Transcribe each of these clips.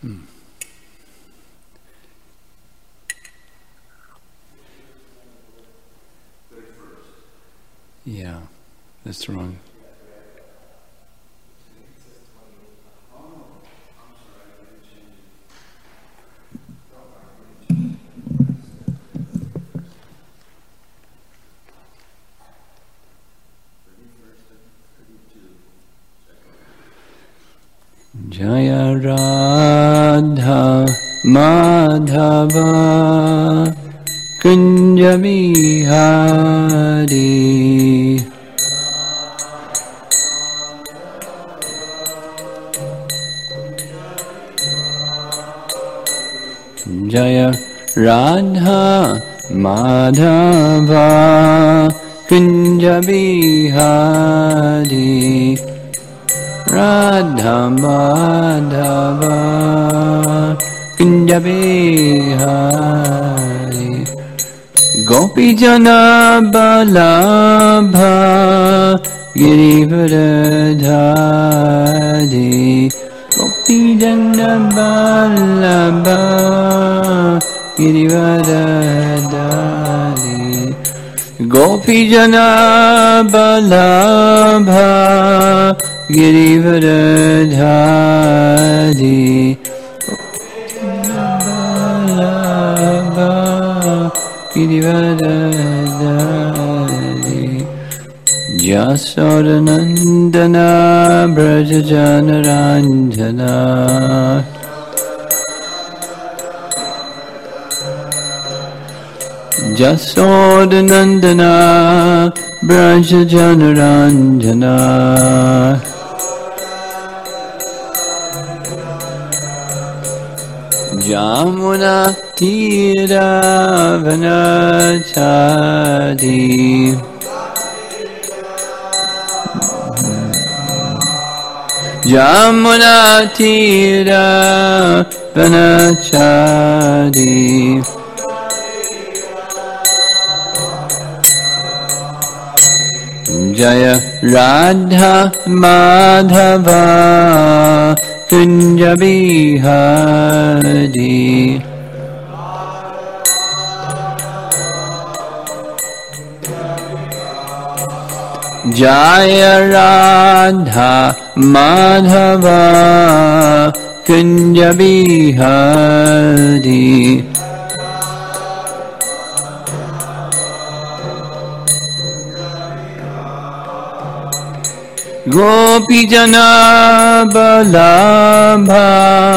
Yeah, that's wrong. Jaya Radha Madhava Kunja Bihari Jaya Radha Madhava Kunja Bihari Radha Madhava Kunja Bihari Gopi Jana Balabha Girivardhari Gopi Jana Balabha Girivardhari Gopi Jana Balabha Girivardhari Girivardhari Jasodanandana Brajajanaranjana Jasodanandana Brajajanaranjana Jamuna Tira Vanachadi Jamuna Tira Vanachadi Jaya Radha Madhava Kunja Bihari Jaya Radha Madhava Kunja Bihari Gopi Jana Balabha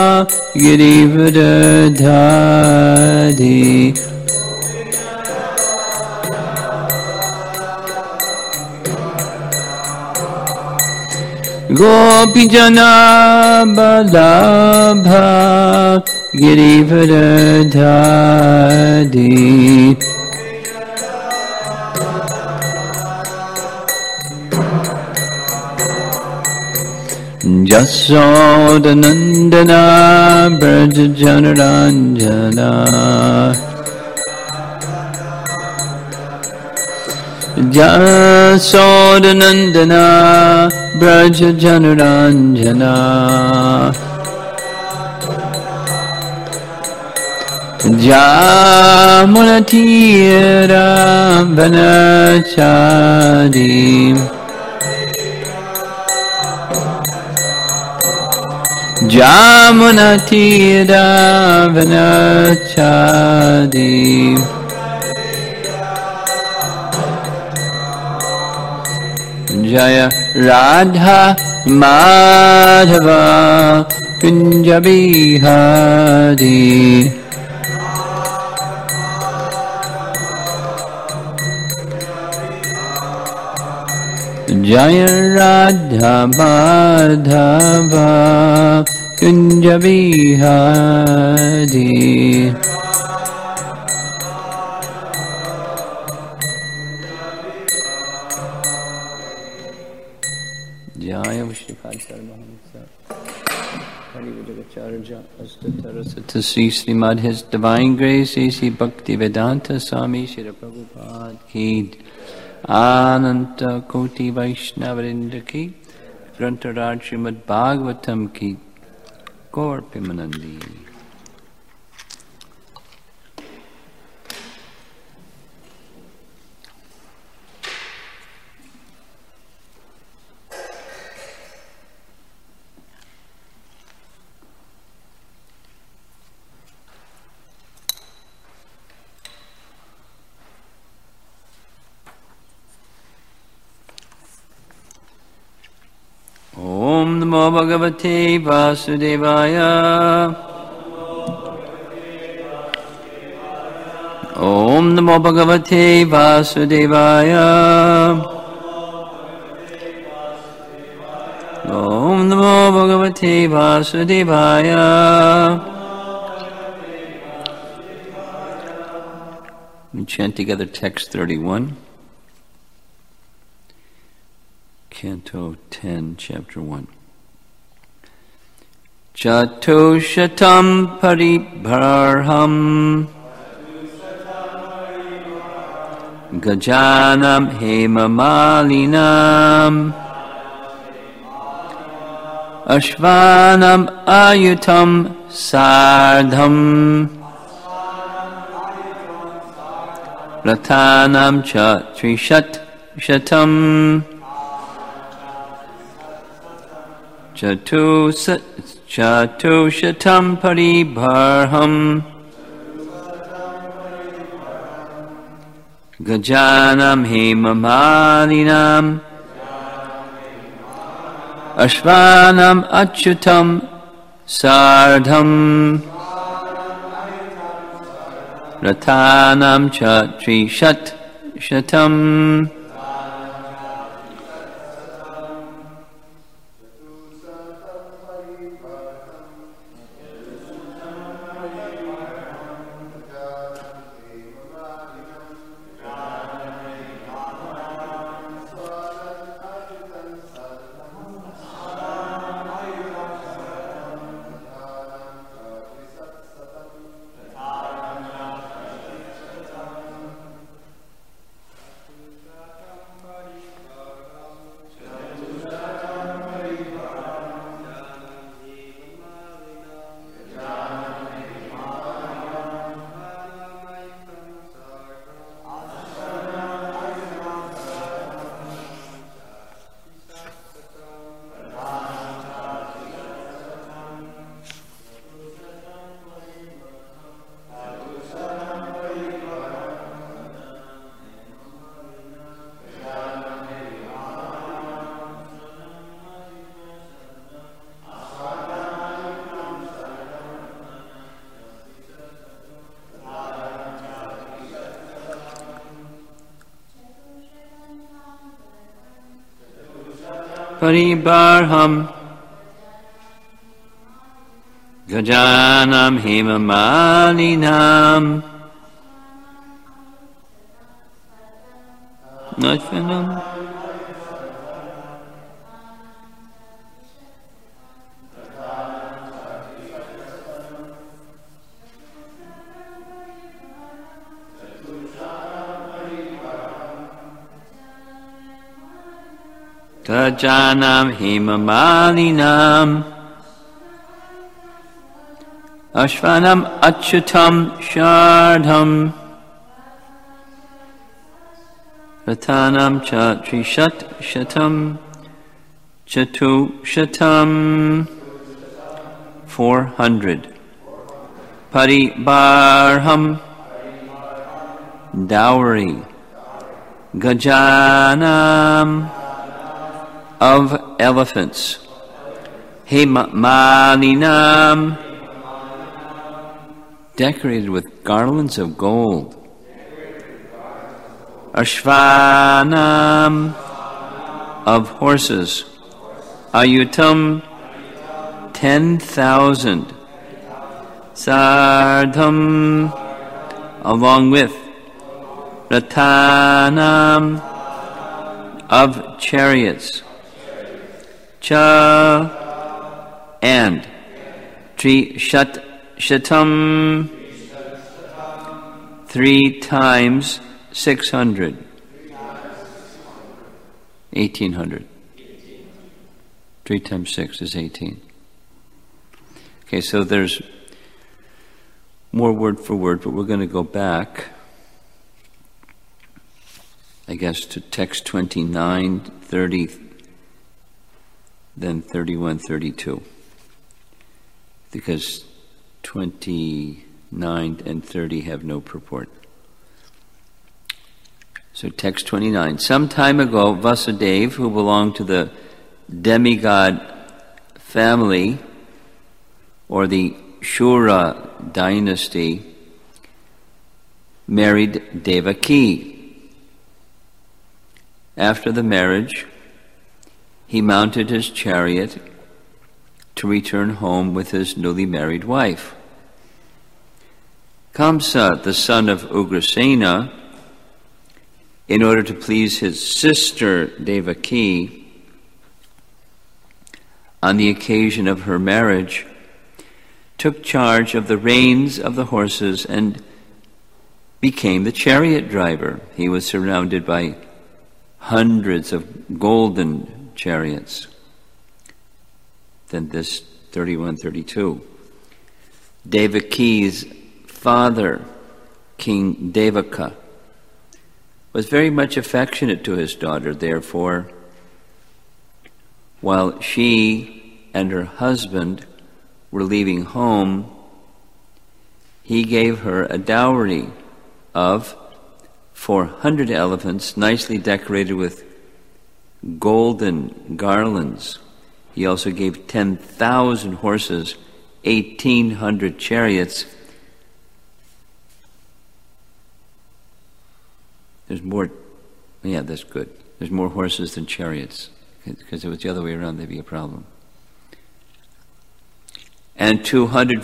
Girivardhari Gopi Jana Balabha Girivardhari Jasodanandana Brajajanaranjana Jasodanandana Brajajanaranjana Jamunatira Vanachadi Jamuna Tira Vanachadi Jaya Radha Madhava Kunja Bihari Jaya Radha Madhava Kunja Bihari Jaya Vishnupada Sarvamsa Hari Vijayacharya Astatarasata Srimad His Divine Grace A.C. Bhakti Vedanta Swami Shri Prabhupada Ki Ananta Koti Vaishnavarinda Ki Grantaraj Srimad Bhagavatam Ki Gaur Pimanandi. Om Namo Bhagavate Vasudevaya. Om Namo Bhagavate Vasudevaya. Om Namo Bhagavate Vasudevaya. We chant together text 31. Canto 10, Chapter 1. Chatushatam paribharham gajanam hemamalinam ashvanam ayutam sardham ratanam cha trishat shatam Chatushatam paribharham gajanam hemamalinam ashvanam achyutam sardham ratanam cha trishat shatam Paribharham gajanam hemamalinam ashvanam gajanam hemamalinam ashvanam achyutam shardham ratanam cha trishat shatam chatu shatam 400 paribharham dowry gajanam of elephants hemamalinam decorated with garlands of gold ashvanam of horses ayutam 10,000 sardham along with ratanam of chariots cha and trishat shatam 3 times 600 1800 3 times 6 is 18. Okay, so there's more word for word, but we're going to go back, I guess, to text 29, 30, then 31, 32. Because 29 and 30 have no purport. So text 29. Some time ago, Vasudeva, who belonged to the demigod family, or the Shura dynasty, married Devaki. After the marriage, he mounted his chariot to return home with his newly married wife. Kamsa, the son of Ugrasena, in order to please his sister Devaki, on the occasion of her marriage, took charge of the reins of the horses and became the chariot driver. He was surrounded by hundreds of golden chariots. Then this 31, 32. Devaki's father, King Devaka, was very much affectionate to his daughter. Therefore, while she and her husband were leaving home, he gave her a dowry of 400 elephants, nicely decorated with golden garlands. He also gave 10,000 horses, 1,800 chariots. There's more, yeah, that's good. There's more horses than chariots, because if it was the other way around, there'd be a problem. And 200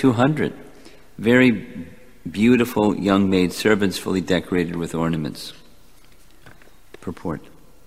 very beautiful young maid servants, fully decorated with ornaments. Purport.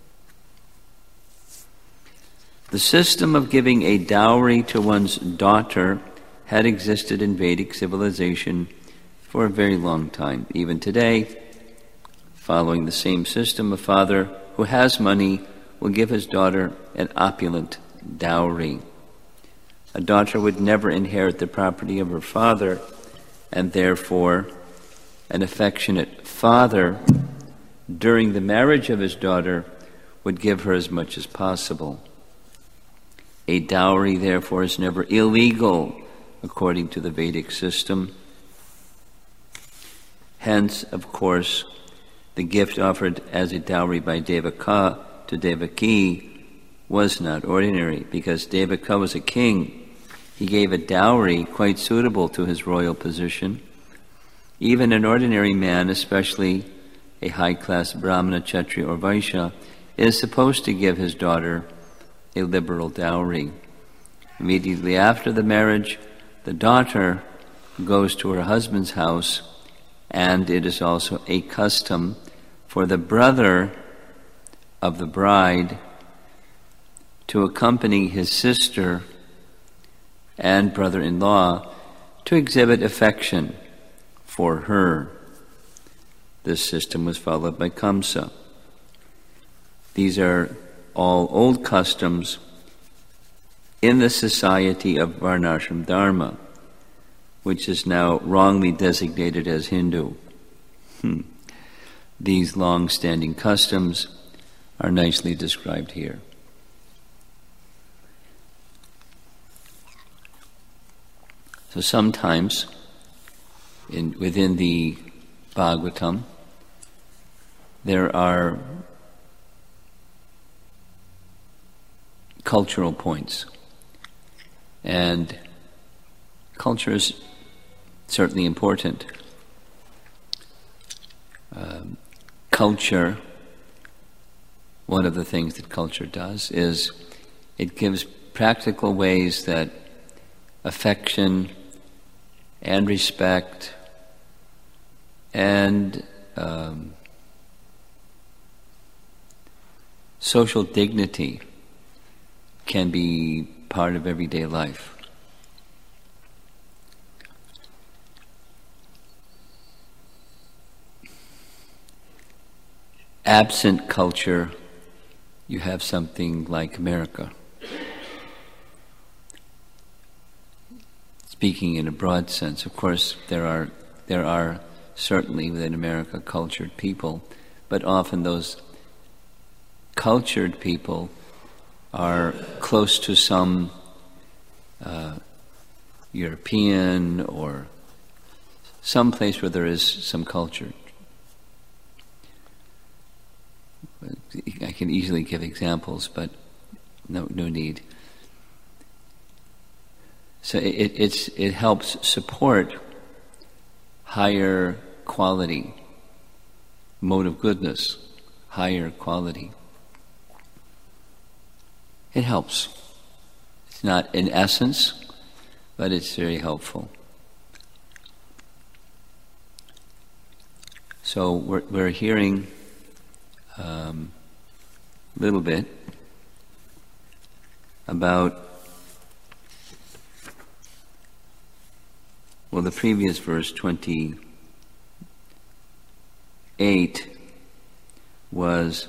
The system of giving a dowry to one's daughter had existed in Vedic civilization for a very long time. Even today, following the same system, a father who has money will give his daughter an opulent dowry. A daughter would never inherit the property of her father, and therefore an affectionate father, during the marriage of his daughter, would give her as much as possible. A dowry, therefore, is never illegal according to the Vedic system. Hence, of course, the gift offered as a dowry by Devaka to Devaki was not ordinary, because Devaka was a king. He gave a dowry quite suitable to his royal position. Even an ordinary man, especially a high-class Brahmana, Kshatriya, or Vaishya, is supposed to give his daughter a liberal dowry. Immediately after the marriage, the daughter goes to her husband's house, and it is also a custom for the brother of the bride to accompany his sister and brother-in-law to exhibit affection for her. This system was followed by Kamsa. These are all old customs in the society of Varnashram Dharma, which is now wrongly designated as Hindu. These long-standing customs are nicely described here. So sometimes within the Bhagavatam, there are cultural points. And culture is certainly important. Culture, one of the things that culture does is it gives practical ways that affection and respect and social dignity can be part of everyday life. Absent culture, you have something like America. speaking in a broad sense. Of course, there are certainly within America cultured people, but often those cultured people are close to some European or some place where there is some culture. I can easily give examples, but no need. So it helps support higher quality, mode of goodness, higher quality. It helps. It's not in essence, but it's very helpful. So we're hearing a little bit about, well, the previous verse, 28, was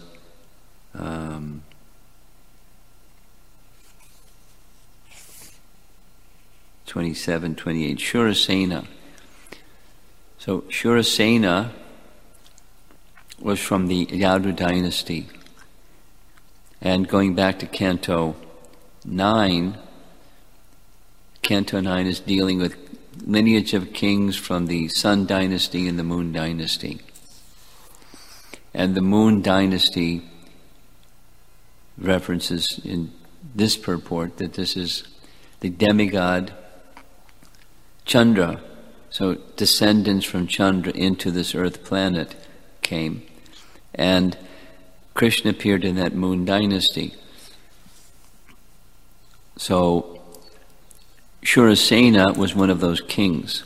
27, 28, Shurasena. So Shurasena was from the Yadu dynasty. And going back to Canto 9, Canto 9 is dealing with lineage of kings from the Sun dynasty and the Moon dynasty. And the Moon dynasty references in this purport that this is the demigod Chandra. So descendants from Chandra into this earth planet came. And Krishna appeared in that Moon dynasty. So Shurasena was one of those kings.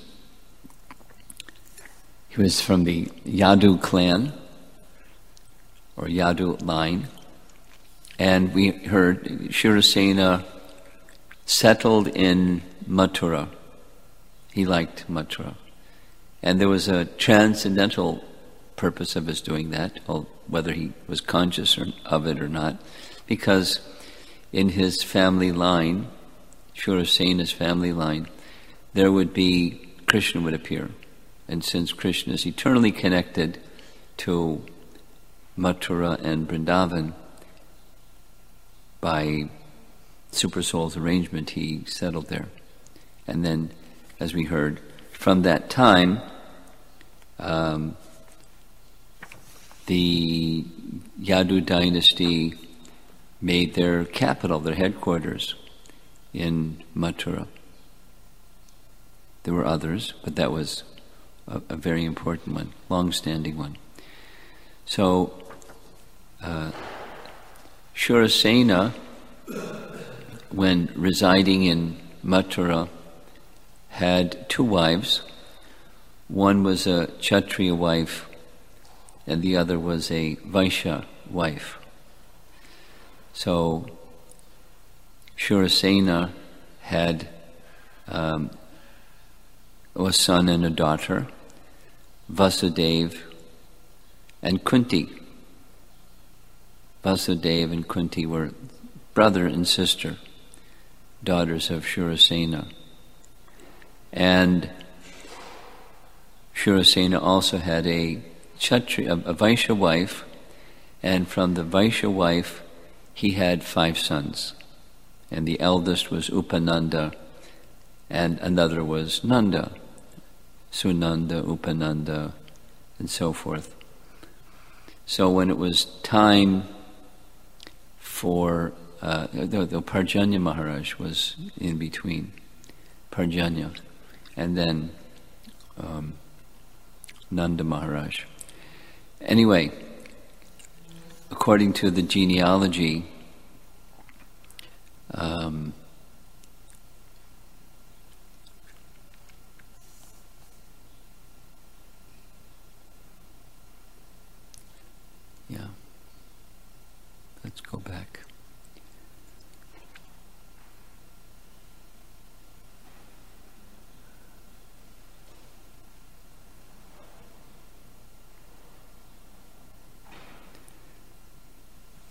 He was from the Yadu clan, or Yadu line. And we heard Shurasena settled in Mathura. He liked Mathura. And there was a transcendental purpose of his doing that, whether he was conscious of it or not, because in his family line, Shurasena's family line, there would be, Krishna would appear. And since Krishna is eternally connected to Mathura and Vrindavan, by Super Soul's arrangement, he settled there. And then, as we heard, from that time, the Yadu dynasty made their capital, their headquarters, in Mathura. There were others, but that was a very important one, long-standing one. So, Shurasena, when residing in Mathura, had two wives. One was a Kshatriya wife, and the other was a Vaishya wife. So Shurasena had a son and a daughter, Vasudeva and Kunti. Vasudeva and Kunti were brother and sister, daughters of Shurasena. And Shurasena also had a Vaishya wife, and from the Vaishya wife he had 5 sons. And the eldest was Upananda, and another was Nanda, Sunanda, Upananda, and so forth. So when it was time for, the Parjanya Maharaj was in between, Parjanya, and then Nanda Maharaj. Anyway, according to the genealogy, let's go back.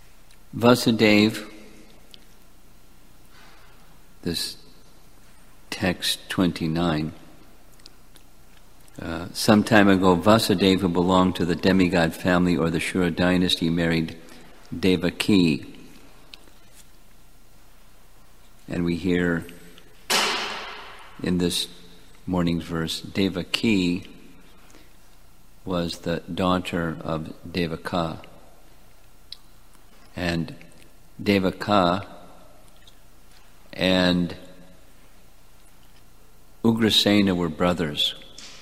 Vasudeva, this text 29. Some time ago, Vasudeva, who belonged to the demigod family or the Shura dynasty, married Devaki. And we hear in this morning's verse, Devaki was the daughter of Devaka. And Devaka and Ugrasena were brothers.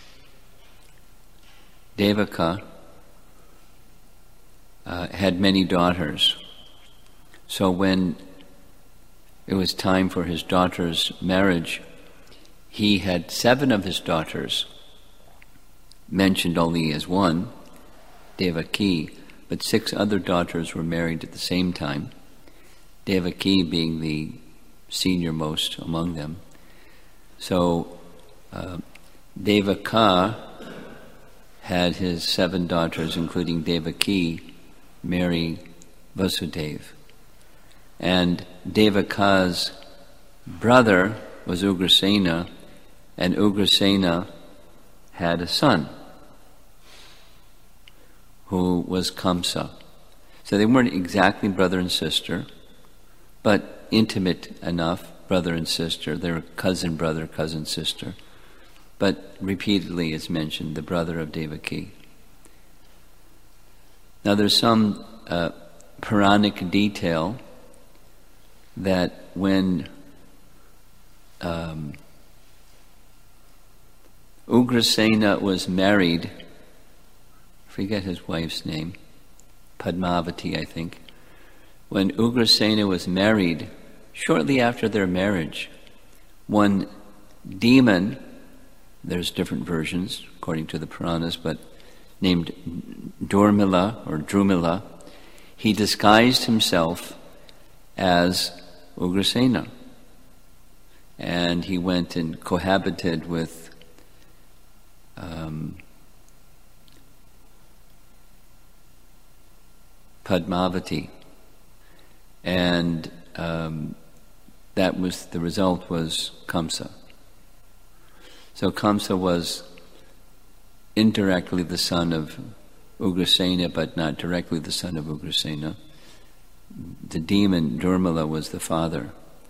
Devaka had many daughters. So when it was time for his daughter's marriage, he had 7 of his daughters, mentioned only as one, Devaki, but 6 other daughters were married at the same time, Devaki being the senior-most among them. So Devaka had his 7 daughters, including Devaki, marry Vasudeva. And Devaka's brother was Ugrasena, and Ugrasena had a son who was Kamsa. So they weren't exactly brother and sister, but intimate enough, brother and sister. They were cousin brother, cousin sister. But repeatedly it's mentioned, the brother of Devaki. Now there's some Puranic detail that when Ugrasena was married, I forget his wife's name, Padmavati, I think. When Ugrasena was married, shortly after their marriage, one demon, there's different versions according to the Puranas, but named Durmila or Drumila, he disguised himself as Ugrasena. And he went and cohabited with Padmavati. And that was, the result was Kamsa. So Kamsa was indirectly the son of Ugrasena, but not directly the son of Ugrasena. The demon Durmila was the father.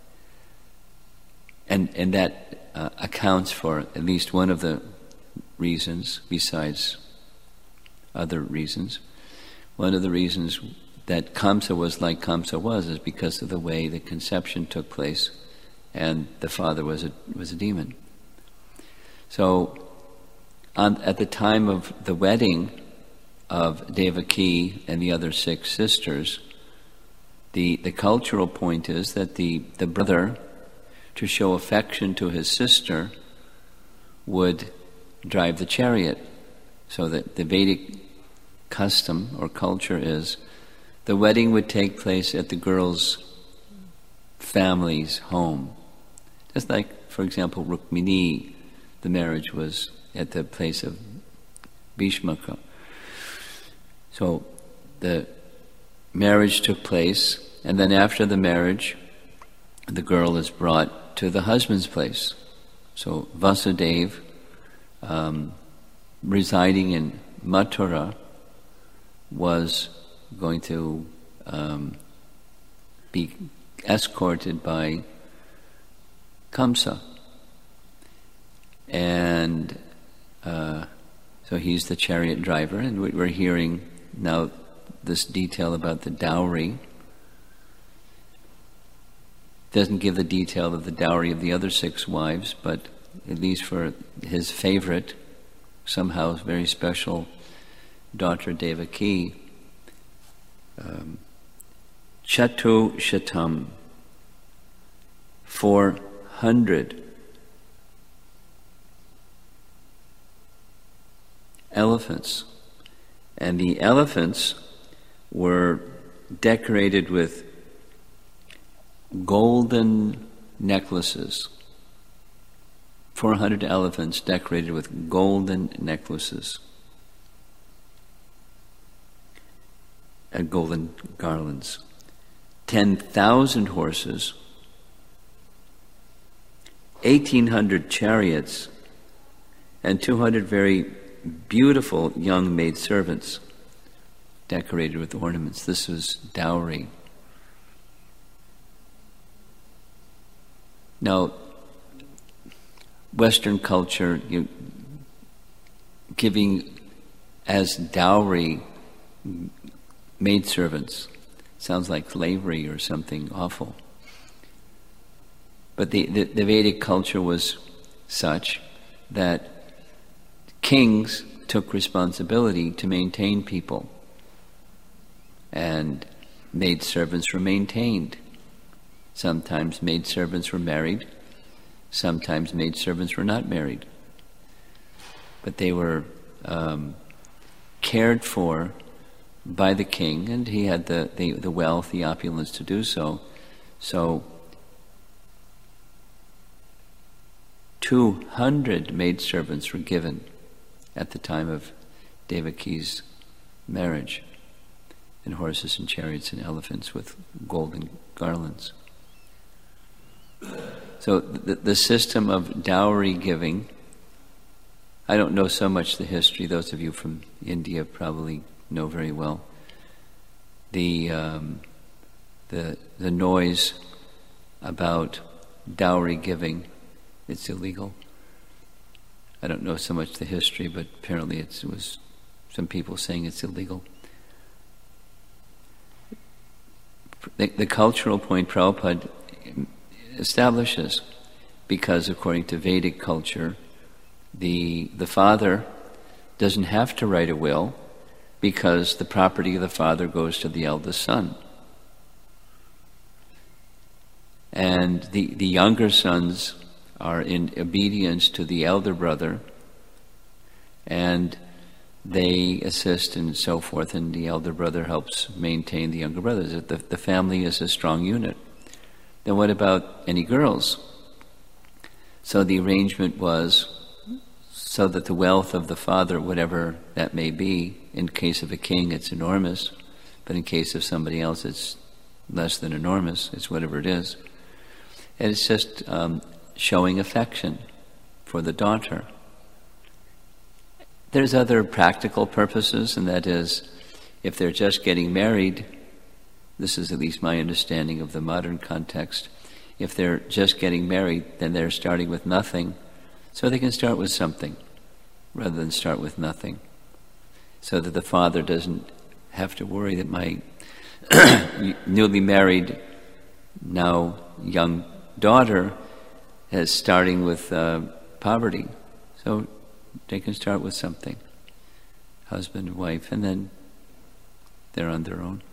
And that accounts for at least one of the reasons, besides other reasons. One of the reasons that Kamsa was like Kamsa was is because of the way the conception took place, and the father was a demon. So, at the time of the wedding of Devaki and the other 6 sisters, the cultural point is that the brother, to show affection to his sister, would drive the chariot. So that the Vedic custom or culture is the wedding would take place at the girl's family's home. Just like, for example, Rukmini, the marriage was at the place of Bhishmaka. So the marriage took place, and then after the marriage, the girl is brought to the husband's place. So Vasudeva, residing in Mathura, was going to be escorted by Kamsa. And so he's the chariot driver, and we're hearing now this detail about the dowry. Doesn't give the detail of the dowry of the other 6 wives, but at least for his favorite, somehow very special daughter Devaki, Chatu Shatam, 400 elephants. And the elephants were decorated with golden necklaces. 400 elephants decorated with golden necklaces and golden garlands. 10,000 horses, 1,800 chariots and 200 very beautiful young maidservants decorated with ornaments. This was dowry. Now, Western culture, giving as dowry maidservants sounds like slavery or something awful. But the Vedic culture was such that kings took responsibility to maintain people, and maidservants were maintained. Sometimes maidservants were married, sometimes maidservants were not married. But they were cared for by the king, and he had the wealth, the opulence to do so. So 200 maidservants were given at the time of Devaki's marriage, and horses and chariots and elephants with golden garlands. So the system of dowry giving, I don't know so much the history. Those of you from India probably know very well. The noise about dowry giving, it's illegal. I don't know so much the history, but apparently it was some people saying it's illegal. The cultural point Prabhupada establishes, because according to Vedic culture, the father doesn't have to write a will, because the property of the father goes to the eldest son. And the younger sons are in obedience to the elder brother, and they assist and so forth, and the elder brother helps maintain the younger brothers. The family is a strong unit. Then what about any girls? So the arrangement was so that the wealth of the father, whatever that may be, in case of a king it's enormous, but in case of somebody else it's less than enormous, it's whatever it is. And it's just showing affection for the daughter. There's other practical purposes, and that is, if they're just getting married, this is at least my understanding of the modern context, if they're just getting married, then they're starting with nothing, so they can start with something rather than start with nothing, so that the father doesn't have to worry that my newly married, now young daughter is starting with poverty. So they can start with something, husband and wife, and then they're on their own.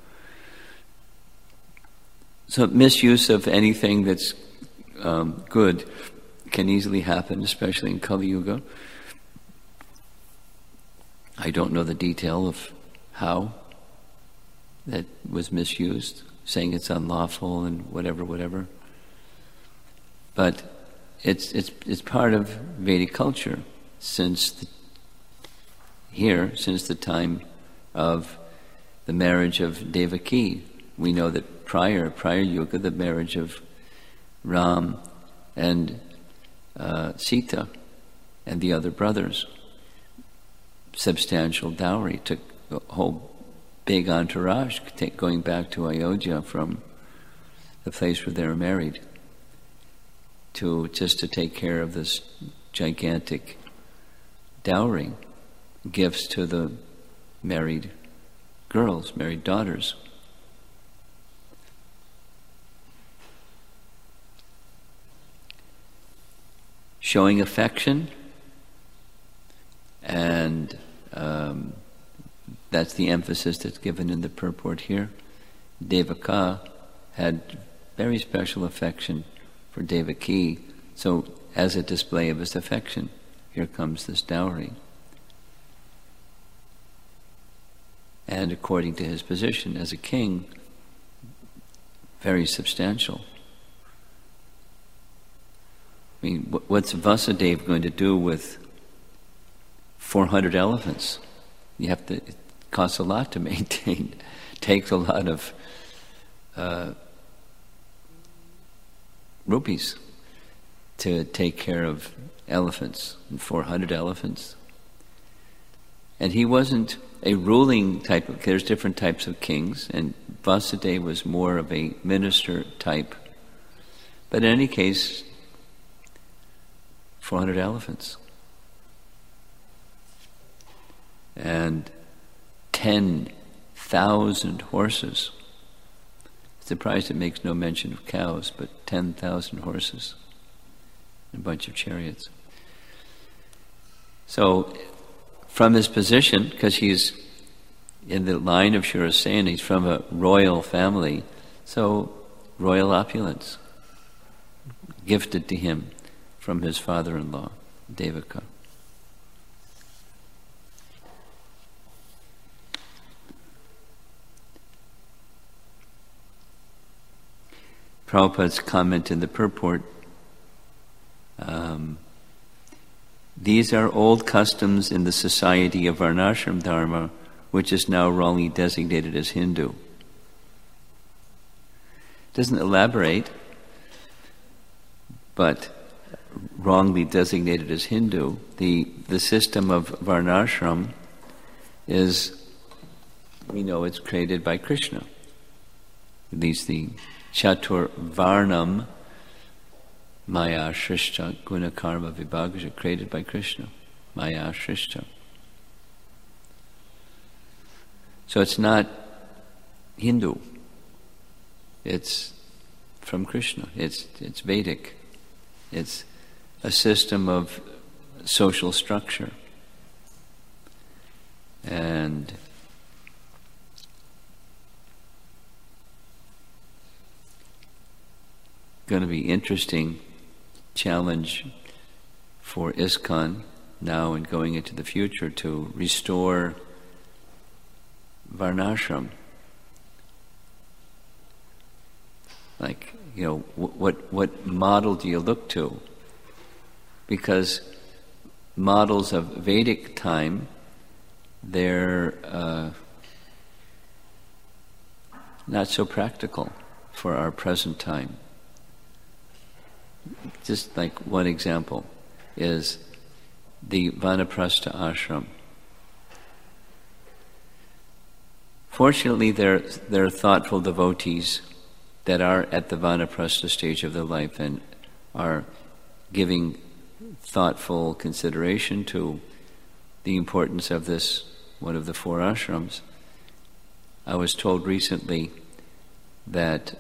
So misuse of anything that's good can easily happen, especially in Kali Yuga. I don't know the detail of how that was misused, saying it's unlawful and whatever. But it's part of Vedic culture since the time of the marriage of Devaki. We know that prior Yuga, the marriage of Ram and Sita and the other brothers, substantial dowry, took a whole big entourage going back to Ayodhya from the place where they were married to take care of this gigantic dowry, gifts to the married girls, married daughters. Showing affection, and that's the emphasis that's given in the purport here. Devaka had very special affection for Devaki, so as a display of his affection, here comes this dowry. And according to his position as a king, very substantial. I mean, what's Vasudeva going to do with 400 elephants? It costs a lot to maintain. It takes a lot of rupees to take care of elephants, 400 elephants. And he wasn't a ruling type of, there's different types of kings, and Vasudeva was more of a minister type. But in any case, 400 elephants. And 10,000 horses. Surprised it makes no mention of cows, but 10,000 horses. And a bunch of chariots. So, from his position, because he's in the line of Shurasena, he's from a royal family, so royal opulence gifted to him from his father-in-law, Devaka. Prabhupada's comment in the purport, these are old customs in the society of Varnashram Dharma, which is now wrongly designated as Hindu. Doesn't elaborate, but wrongly designated as Hindu. The system of Varnashram is, we know it's created by Krishna. At least the Chatur Varnam Maya Shrishta Guna Karma Vibhagaja, created by Krishna. Maya Shrishta. So it's not Hindu. It's from Krishna. It's Vedic. It's a system of social structure. And going to be interesting challenge for ISKCON now and going into the future to restore Varnashram. Like, what model do you look to? Because models of Vedic time, they're not so practical for our present time. Just like one example is the Vanaprastha ashram. Fortunately, there are thoughtful devotees that are at the Vanaprastha stage of their life and are giving thoughtful consideration to the importance of this, one of the 4 ashrams. I was told recently that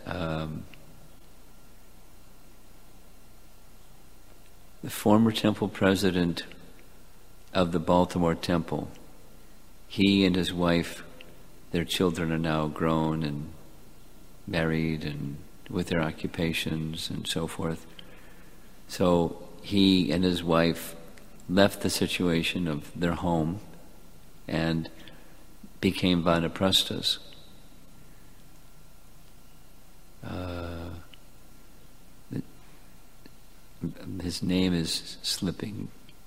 the former temple president of the Baltimore Temple, he and his wife, their children are now grown and married and with their occupations and so forth. So he and his wife left the situation of their home and became Vanaprasthas. His name is slipping.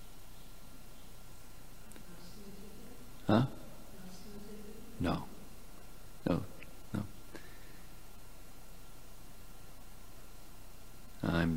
Huh? No. I'm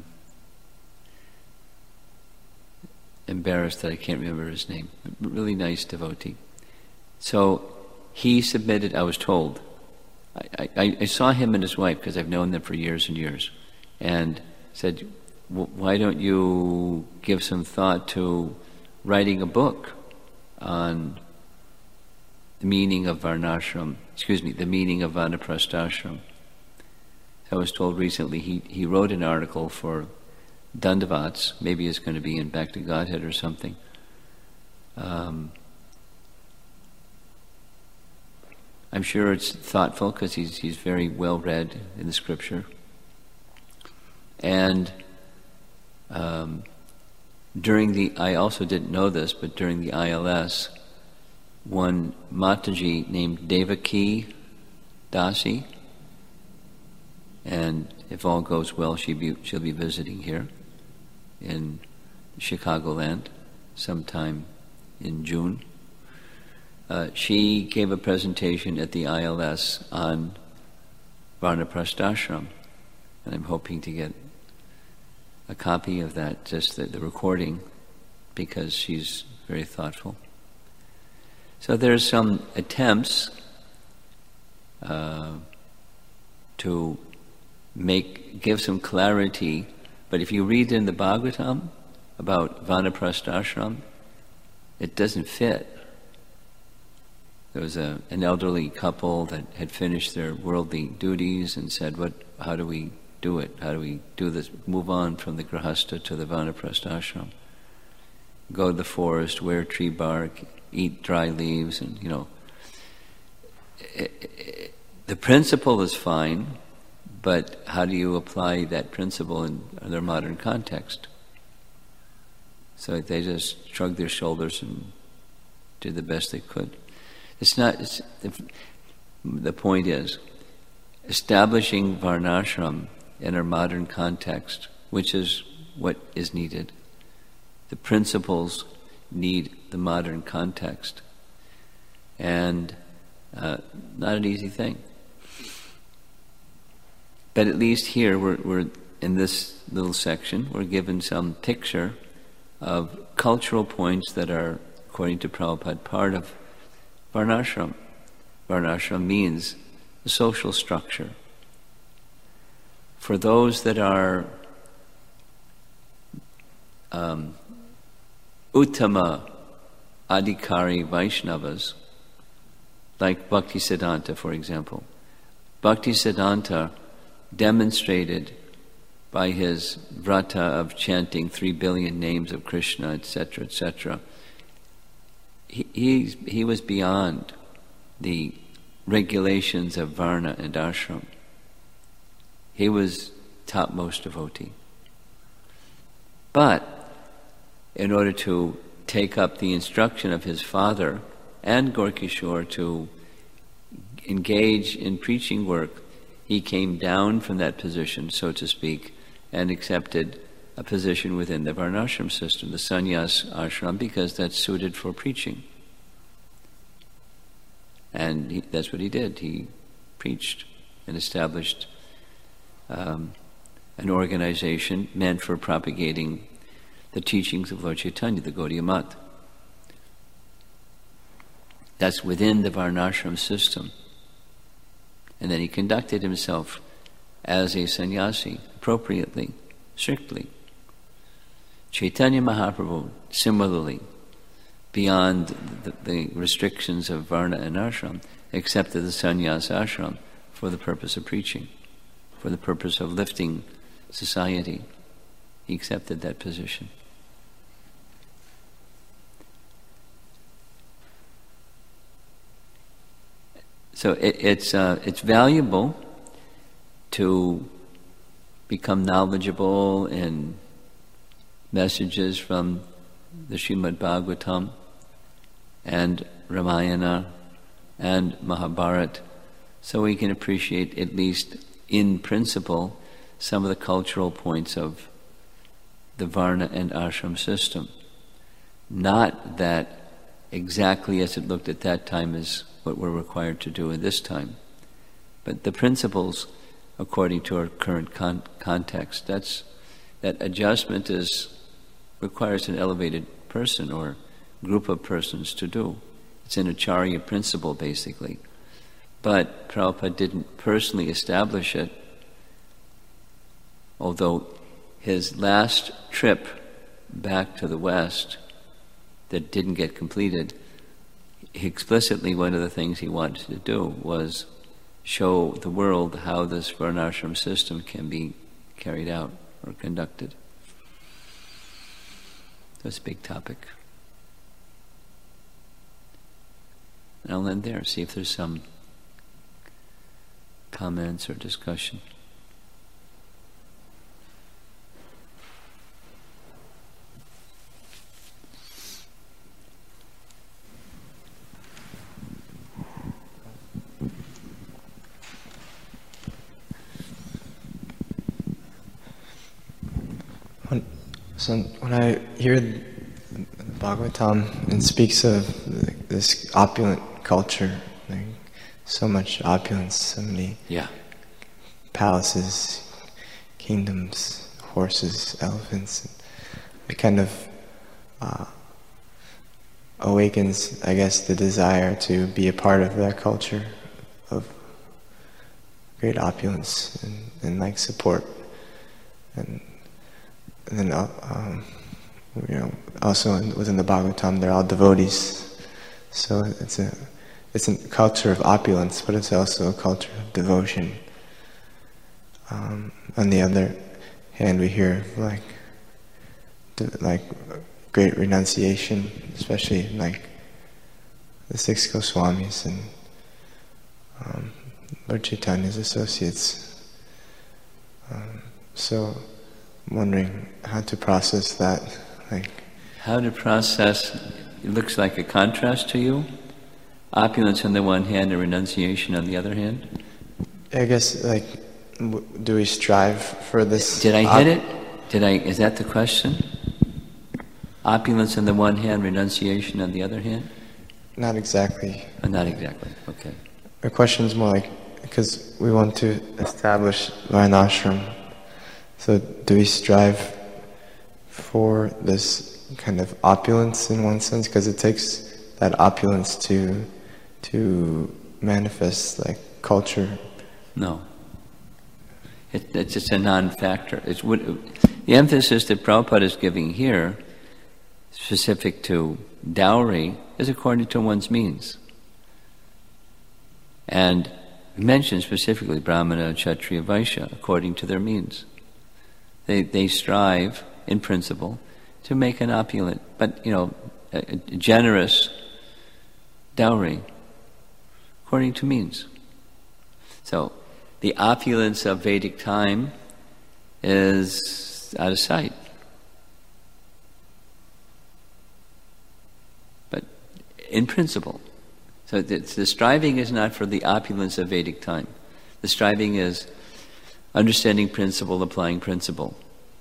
embarrassed that I can't remember his name. Really nice devotee. So he submitted, I was told, I saw him and his wife because I've known them for years and years, and said, why don't you give some thought to writing a book on the meaning of Varnashram, the meaning of Vanaprasthashram. I was told recently he wrote an article for Dandavats, maybe it's going to be in Back to Godhead or something. I'm sure it's thoughtful because he's very well read in the scripture. And I also didn't know this, but during the ILS, one Mataji named Devaki Dasi, and if all goes well, she'll be visiting here in Chicagoland sometime in June. She gave a presentation at the ILS on Vanaprasthashram, and I'm hoping to get a copy of that, just the recording, because she's very thoughtful. So there's some attempts to give some clarity, but if you read in the Bhagavatam about Vanaprastha ashram, it doesn't fit. There was an elderly couple that had finished their worldly duties and said, how do we do it? How do we do this? Move on from the grahastha to the Vanaprastha ashram. Go to the forest, wear tree bark, eat dry leaves, and the principle is fine, but how do you apply that principle in their modern context? So they just shrugged their shoulders and did the best they could. The point is, establishing varnashram in our modern context, which is what is needed. The principles need the modern context. And not an easy thing. But at least here, we're in this little section, we're given some picture of cultural points that are, according to Prabhupada, part of varnashram. Varnashram means the social structure. For those that are Uttama Adhikari Vaishnavas, like Bhaktisiddhanta, for example. Bhaktisiddhanta demonstrated by his vrata of chanting 3 billion names of Krishna, etc., etc., he was beyond the regulations of varna and ashram. He was topmost devotee. But in order to take up the instruction of his father and Gorkishore to engage in preaching work, he came down from that position, so to speak, and accepted a position within the varnashram system, the sannyas ashram, because that's suited for preaching. And that's what he did. He preached and established an organization meant for propagating the teachings of Lord Chaitanya, the Gaudiya Math. That's within the varnashram system. And then he conducted himself as a sannyasi, appropriately, strictly. Chaitanya Mahaprabhu, similarly, beyond the restrictions of varna and ashram, accepted the sannyas ashram for the purpose of preaching, for the purpose of lifting society. He accepted that position. So it's valuable to become knowledgeable in messages from the Srimad Bhagavatam and Ramayana and Mahabharata, so we can appreciate, at least in principle, some of the cultural points of the Varna and Ashram system. Not that exactly as it looked at that time is what we're required to do at this time, but the principles according to our current context. That adjustment requires an elevated person or group of persons to do. It's an acharya principle, basically. But Prabhupada didn't personally establish it, although his last trip back to the West that didn't get completed, explicitly one of the things he wanted to do was show the world how this varnashram system can be carried out or conducted. That's a big topic. And I'll end there, see if there's some comments or discussion. So when I hear the Bhagavatam, it speaks of this opulent culture, like so much opulence, so many palaces, kingdoms, horses, elephants. It kind of awakens, I guess, the desire to be a part of that culture of great opulence and like support. And then, also within the Bhagavatam, they're all devotees. So it's a culture of opulence, but it's also a culture of devotion. On the other hand, we hear like great renunciation, especially like the six Goswamis and Lord Chaitanya's associates. So I'm wondering how to process that. How to process, it looks like a contrast to you? Opulence on the one hand and renunciation on the other hand? I guess, do we strive for this? Did I hit it? Is that the question? Opulence on the one hand, renunciation on the other hand? Not exactly. Not exactly, okay. The question is more because we want to establish Varnashram, so do we strive for this kind of opulence in one sense? Because it takes that opulence to manifest culture. No. It's just a non-factor. The emphasis that Prabhupada is giving here, specific to dowry, is according to one's means. And he mentions specifically Brahmana, Kshatriya, Vaishya, according to their means. They strive, in principle, to make an opulent, but a generous dowry, according to means. So, the opulence of Vedic time is out of sight. But in principle. So the striving is not for the opulence of Vedic time. The striving is understanding principle, applying principle.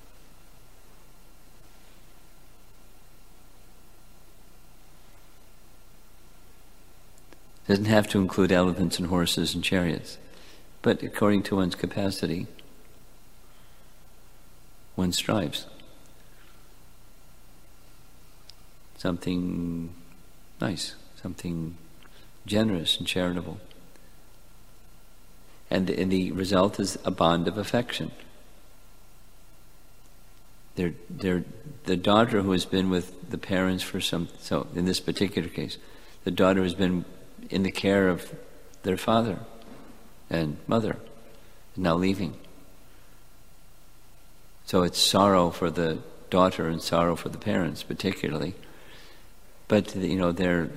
It doesn't have to include elephants and horses and chariots. But according to one's capacity, one strives. Something nice, something generous and charitable. And the result is a bond of affection. The daughter who has been with the parents so in this particular case, the daughter has been in the care of their father and mother, now leaving. So it's sorrow for the daughter and sorrow for the parents, particularly. But their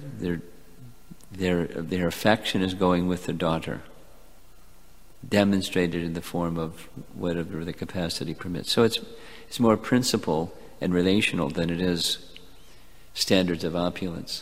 affection is going with the daughter, demonstrated in the form of whatever the capacity permits. So it's more principle and relational than it is standards of opulence.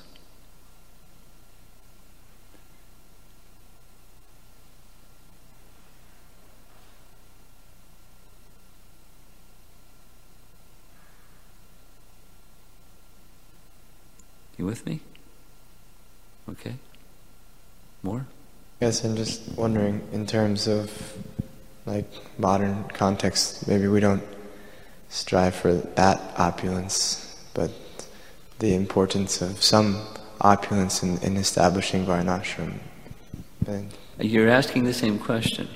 You with me? Okay. More? Yes, I'm just wondering, in terms of modern context, maybe we don't strive for that opulence, but the importance of some opulence in establishing Varnashram. You're asking the same question.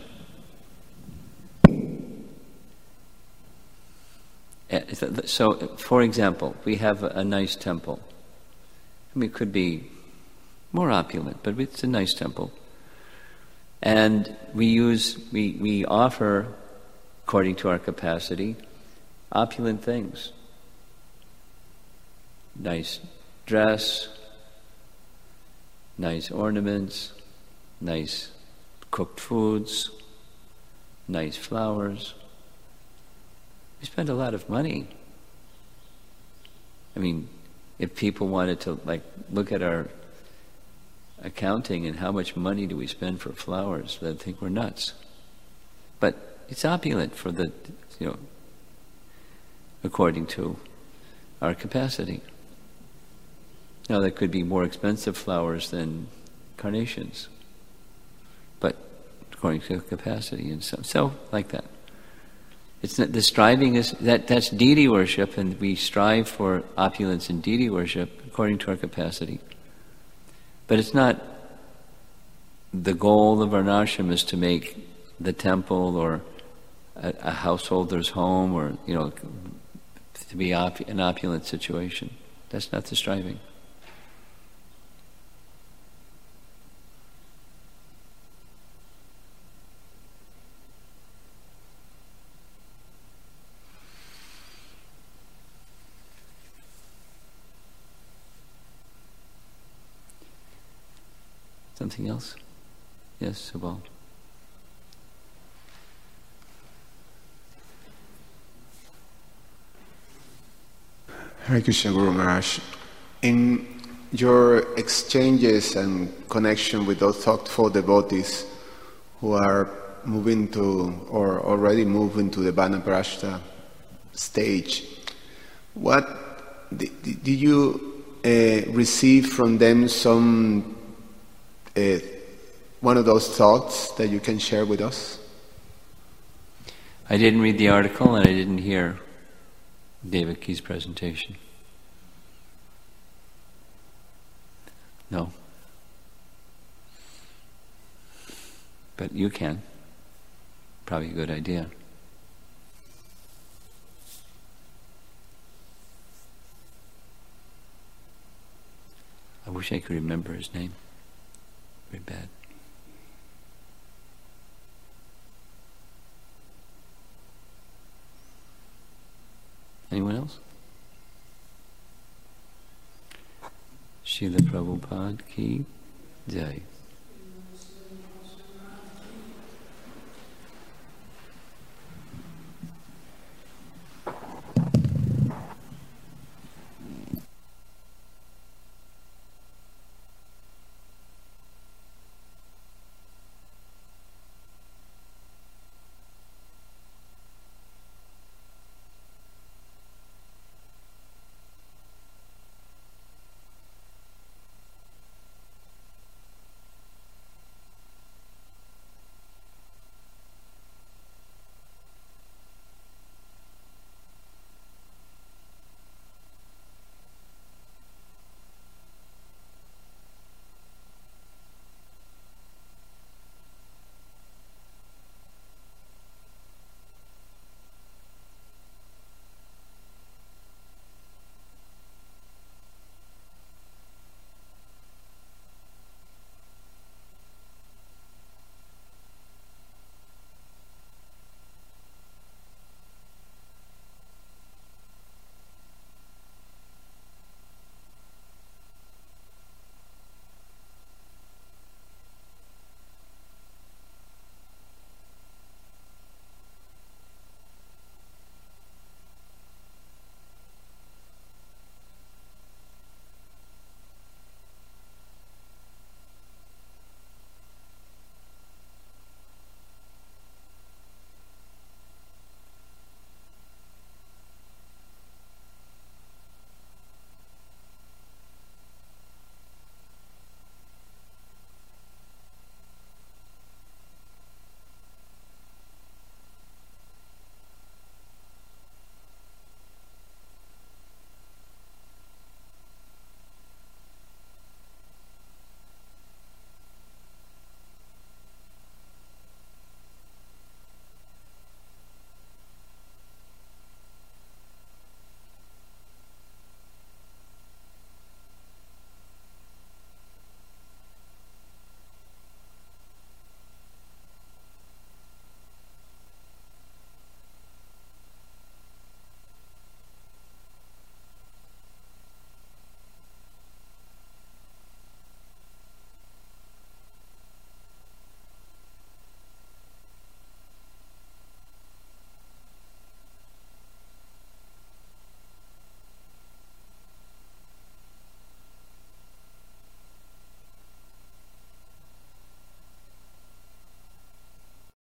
So, for example, we have a nice temple. It could be more opulent, but it's a nice temple. And we offer, according to our capacity, opulent things. Nice dress, nice ornaments, nice cooked foods, nice flowers. We spend a lot of money. If people wanted to look at our accounting and how much money do we spend for flowers, they'd think we're nuts. But it's opulent for according to our capacity. Now there could be more expensive flowers than carnations, but according to capacity and so like that. It's not, the striving is, that's deity worship, and we strive for opulence in deity worship according to our capacity. But it's not the goal of varnashram is to make the temple or a householder's home, or to be an opulent situation. That's not the striving. Something else? Yes, Subal. Hare Krishna, Guru Maharaj. In your exchanges and connection with those thoughtful devotees who are moving to, or already moving to the Vanaprastha stage, what did you receive from them some one of those thoughts that you can share with us? I didn't read the article and I didn't hear Devaki's presentation. No. But you can. Probably a good idea. I wish I could remember his name. Very bad. Anyone else? Srila Prabhupada ki jai.